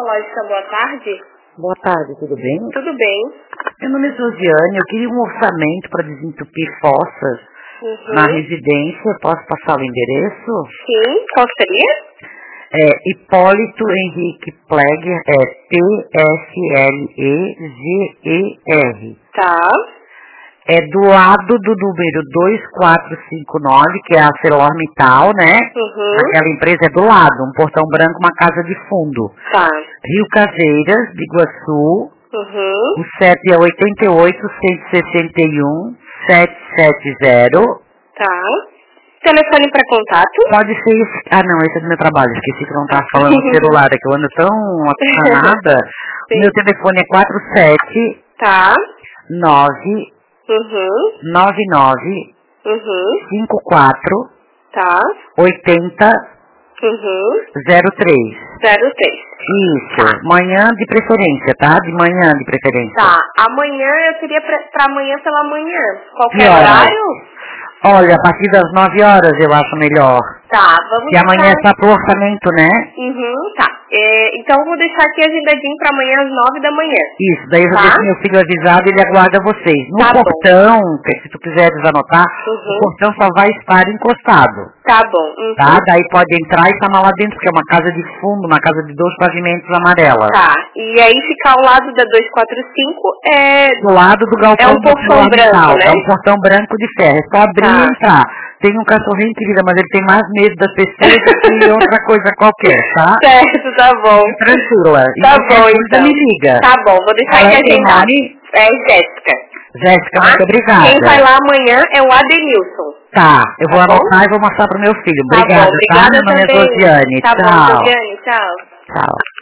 Ecológica, boa tarde. Boa tarde, tudo bem? Tudo bem. Meu nome é Josiane, eu queria um orçamento para desentupir fossas na residência. Posso passar o endereço? Sim, qual seria? Hipólito Henrique Plegger, P-S-L-E-G-E-R. Tá. É do lado do número 2459, que é a ArcelorMittal, né? Aquela empresa é do lado, um portão branco, uma casa de fundo. Tá. Rio Caveiras, de Iguaçu. O CEP é 88-161-770. Tá. Telefone para contato? Pode ser esse. Ah, não, esse é do meu trabalho. Esqueci que eu não estava falando no celular, é que eu ando tão apaixonada. O meu telefone é 47 Tá. 9 99 54 Tá. 80 03. 03. Isso, manhã de preferência, tá? De manhã de preferência. Tá. Amanhã eu queria para amanhã pela manhã. Qualquer Que hora? horário? Olha, a partir das 9 horas eu acho melhor. Tá, vamos Que amanhã deixar... está pro orçamento, né? Tá. Então eu vou deixar aqui agendadinho para amanhã às 9 da manhã. Isso, daí eu já deixo meu filho avisado e ele aguarda vocês. No Tá portão, se tu quiseres anotar, o portão só vai estar encostado. Tá bom. Tá? Daí pode entrar e estar lá dentro, porque é uma casa de fundo, uma casa de 2 pavimentos amarelas. Tá. E aí ficar ao lado da 245 do lado do galpão. É um portão branco, né? É um portão branco de ferro. É só abrir e entrar. Tem um cachorrinho, querida, mas ele tem mais medo das pessoas do que outra coisa qualquer, tá? Certo, tá bom. Tranquila. Tá bom, então. Me liga. Tá bom, vou deixar aqui agendado. É Jéssica. Jéssica, muito obrigada. Quem vai lá amanhã é o Adenilson. Tá, eu vou anotar e vou mostrar pro meu filho. Obrigada, tá? Meu nome é Josiane. Tá bom, Josiane, tchau. Tchau.